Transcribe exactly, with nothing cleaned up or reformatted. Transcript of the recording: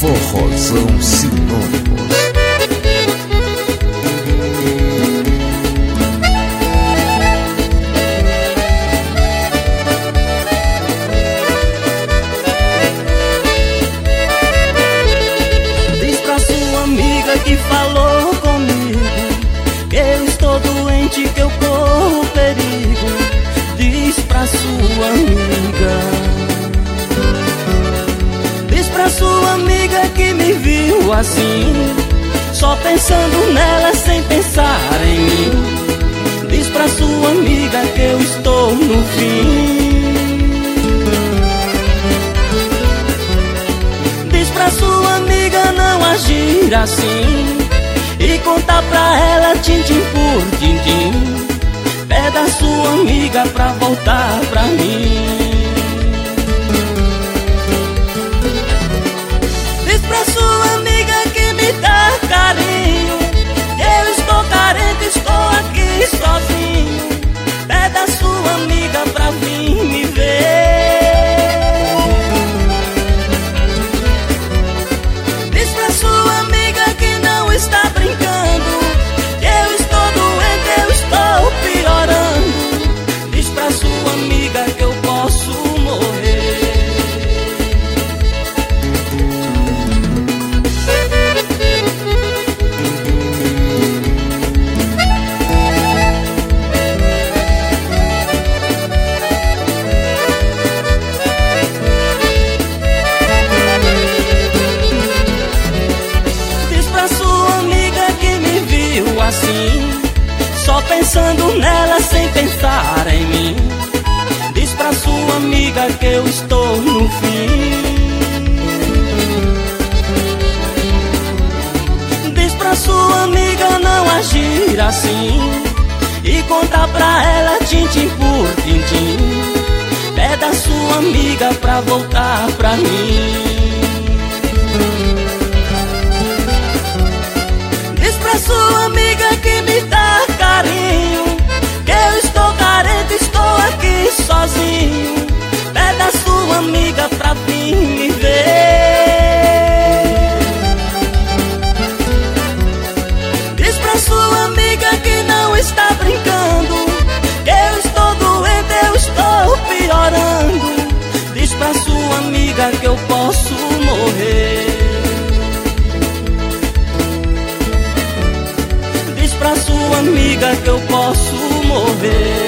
Forrozão Sinônimos. Diz pra sua amiga que falou comigo que eu estou doente, que eu corro perigo. Diz pra sua amiga. Diz pra sua amiga que me viu assim, só pensando nela sem pensar em mim. Diz pra sua amiga que eu estou no fim. Diz pra sua amiga não agir assim e contar pra ela tintim por tintim. Pede a sua amiga pra voltar pra mim. Diz pra sua amiga que me dá carinho, eu estou carente, estou aqui sozinho. Pede a sua amiga pra vir me ver. Diz pra sua amiga que não está brincando, eu estou doente, eu estou piorando. Diz pra sua amiga que eu posso morrer. Assim, só pensando nela sem pensar em mim. Diz pra sua amiga que eu estou no fim. Diz pra sua amiga não agir assim e contar pra ela tintim por tintim. Pede a sua amiga pra voltar pra mim. Diz pra sua amiga que me dá carinho, que eu estou carente, estou aqui sozinho. Pede a sua amiga pra vir me ver. Diz pra sua amiga que não está brincando, que eu estou doente, eu estou piorando. Diz pra sua amiga que eu posso morrer. Diz pra sua amiga que eu posso morrer.